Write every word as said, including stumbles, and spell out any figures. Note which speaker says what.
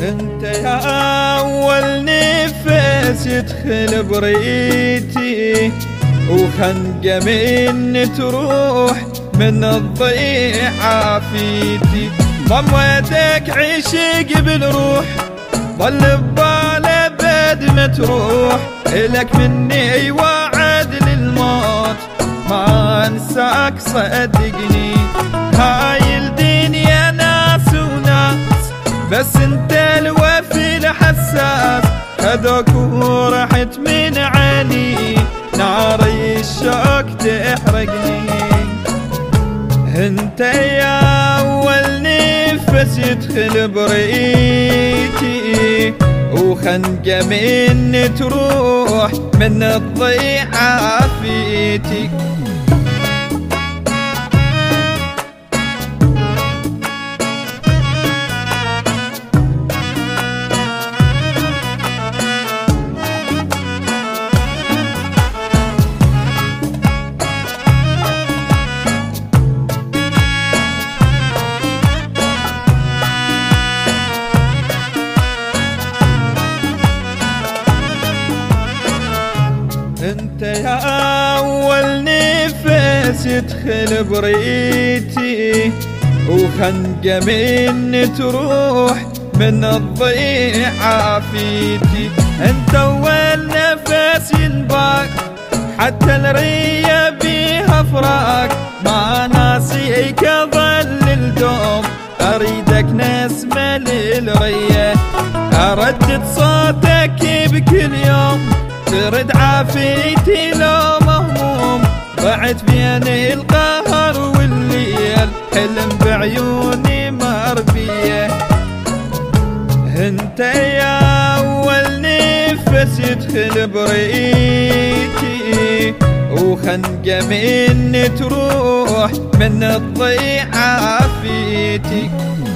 Speaker 1: انت يا اول نفس يدخل بريتي، وخنقة من تروح من الضيع عافيتي. ضميتك عشق بالروح ظل ببالي بد ما تروح، إلك مني وعد للموت ما انساك صدقني. هاي الدنيا ناس وناس بس انت الوفي الحساس، خذوك ورحت من عيني ناري الشوق تحرقني. انت يا اول نفس يدخل بريتي، وخنقة من تروح من الضيع عافيتي. انت يا اول نفس يدخل بريتي، وخنقة من تروح من الضيع عافيتي. انت اول نفس ينباك حتى الرية بيها فراق، ما ناسيك ظل الدوم اريدك نسمة للرية. اردد صوتك بكل يوم ترد عافيتي لو مهموم، ضعت بين القهر والليل حلم بعيوني مربية. انت يا اول نفس يدخل بريتي، وخنقة من تروح من الضيع عافيتي.